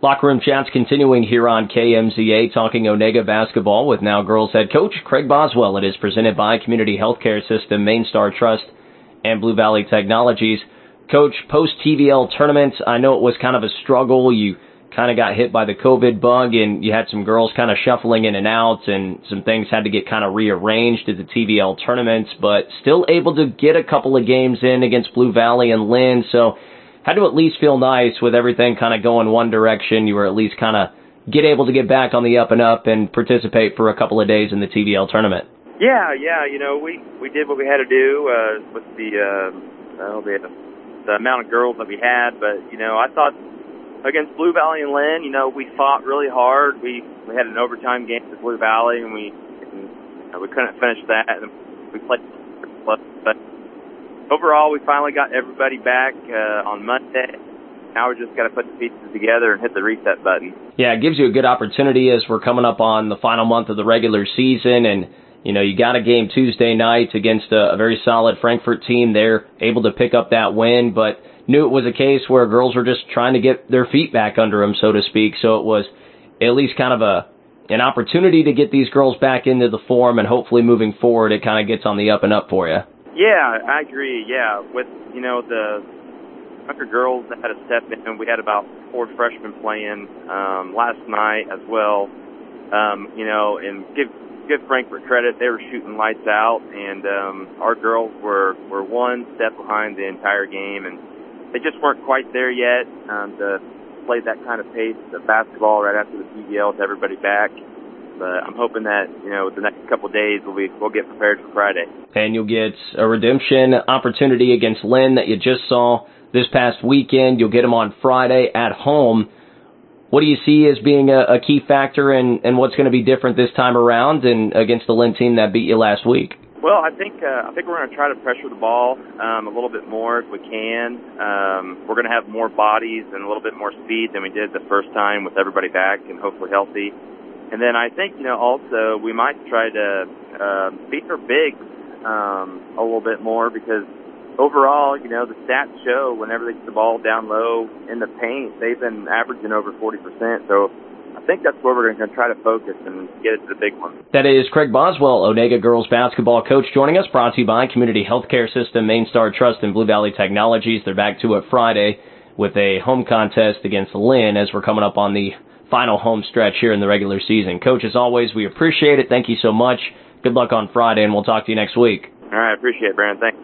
Locker Room Chats continuing here on KMZA, talking Onega basketball with now girls head coach Craig Boswell. It is presented by Community Healthcare System, Main Star Trust, and Blue Valley Technologies. Coach, post-TVL tournament, I know it was kind of a struggle. You kind of got hit by the COVID bug, and you had some girls kind of shuffling in and out, and some things had to get kind of rearranged at the TVL tournaments, but still able to get a couple of games in against Blue Valley and Lynn, so had to at least feel nice with everything kind of going one direction. You were at least kind of able to get back on the up and up and participate for a couple of days in the TVL tournament. Yeah, we did what we had to do with the amount of girls that we had, but, I thought against Blue Valley and Lynn, we fought really hard. We had an overtime game with Blue Valley, and we couldn't finish that, and we played. But overall, we finally got everybody back on Monday. Now we just got to put the pieces together and hit the reset button. Yeah, it gives you a good opportunity as we're coming up on the final month of the regular season, and you got a game Tuesday night against a very solid Frankfort team. They're able to pick up that win, but knew it was a case where girls were just trying to get their feet back under them, so to speak. So it was at least kind of an opportunity to get these girls back into the form, and hopefully moving forward it kind of gets on the up and up for you. Yeah, I agree. Yeah, with, the younger girls that had to step in, we had about 4 freshmen playing last night as well. And give Frankfort credit, they were shooting lights out, and our girls were one step behind the entire game, and they just weren't quite there yet to play that kind of pace of basketball right after the TVL with everybody back. But I'm hoping that, the next couple of days we'll get prepared for Friday. And you'll get a redemption opportunity against Lynn that you just saw this past weekend. You'll get them on Friday at home. What do you see as being a key factor and what's going to be different this time around and against the Lynn team that beat you last week? Well, I think we're going to try to pressure the ball a little bit more if we can. We're going to have more bodies and a little bit more speed than we did the first time with everybody back and hopefully healthy. And then I think, also we might try to beat our bigs a little bit more, because overall, the stats show whenever they get the ball down low in the paint, they've been averaging over 40%. So I think that's where we're going to try to focus and get it to the big one. That is Craig Boswell, Onega girls basketball coach, joining us, brought to you by Community Healthcare System, Main Star Trust, and Blue Valley Technologies. They're back to it Friday with a home contest against Lynn as we're coming up on the final home stretch here in the regular season. Coach, as always, we appreciate it. Thank you so much. Good luck on Friday, and we'll talk to you next week. All right, appreciate it, Brandon. Thanks.